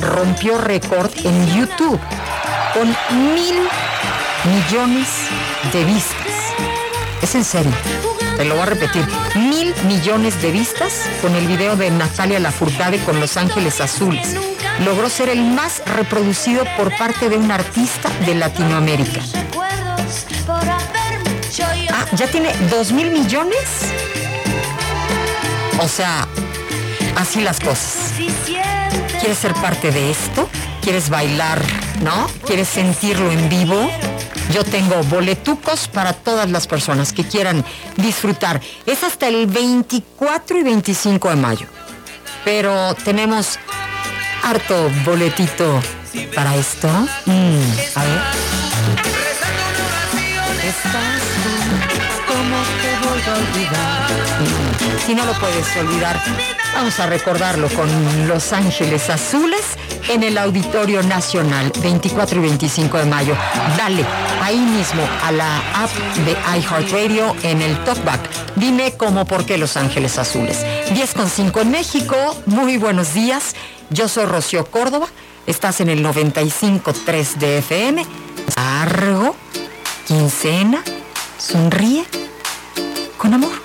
rompió récord en YouTube con 1,000,000,000 de vistas. Es en serio, te lo voy a repetir. 1,000,000,000 de vistas con el video de Natalia Lafourcade con Los Ángeles Azules. Logró ser el más reproducido por parte de un artista de Latinoamérica. Ah, ¿ya tiene 2,000,000,000? O sea, así las cosas. ¿Quieres ser parte de esto? ¿Quieres bailar, no? ¿Quieres sentirlo en vivo? Yo tengo boletucos para todas las personas que quieran disfrutar. Es hasta el 24 y 25 de mayo. Pero tenemos harto boletito para esto. A ver. Estás tú, ¿cómo te voy a olvidar? Si no lo puedes olvidar, vamos a recordarlo con Los Ángeles Azules en el Auditorio Nacional, 24 y 25 de mayo. Dale ahí mismo a la app de iHeartRadio en el TalkBack. Dime cómo, por qué Los Ángeles Azules. 10:05 en México. Muy buenos días. Yo soy Rocío Córdoba. Estás en el 95.3 de FM. Largo, quincena, sonríe con amor.